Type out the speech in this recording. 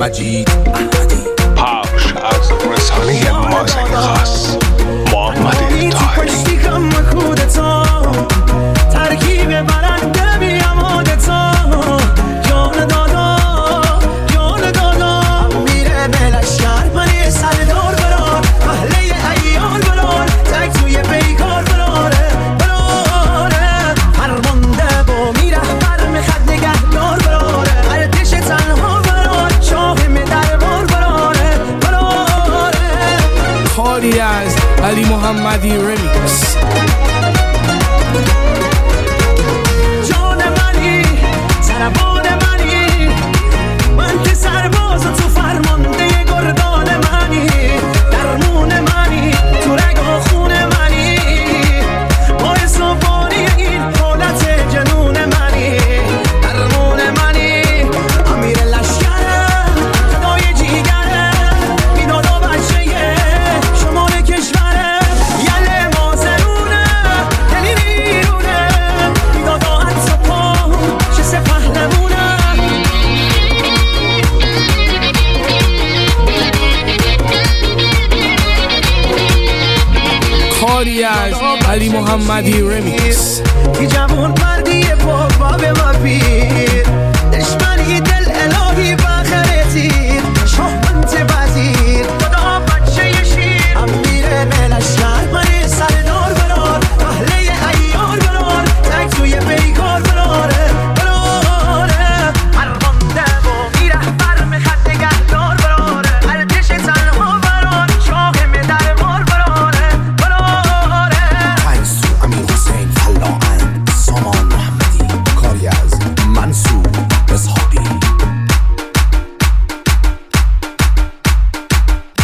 مجید پخش از رسانه مازنی خاص محمد طاهری ترکیب برنده بیاماده تا جان دادا میره بلشگر منی سردار برار محله ایان برار تک توی بیکار براره فرمانده با میره بر میخد نگهدار براره ارتش تنها برار شاهم دربار براره کاری از علی محمدی رمیکس. جان منی سربان منی من که سرباز تو فرمانده گردان منی درمون منی تو رگ و خون منی باعث و بانی این حالت جنون منی درمون منی امیر لشکرم فدای جیگرم اینادا بچه شمال کشورم یله مازرونه دلی بیرونه اینادا حتی پا چه سه پهلمونه کاری از علی محمدی رمیکس. ای جوون مردی بابا به ما پیر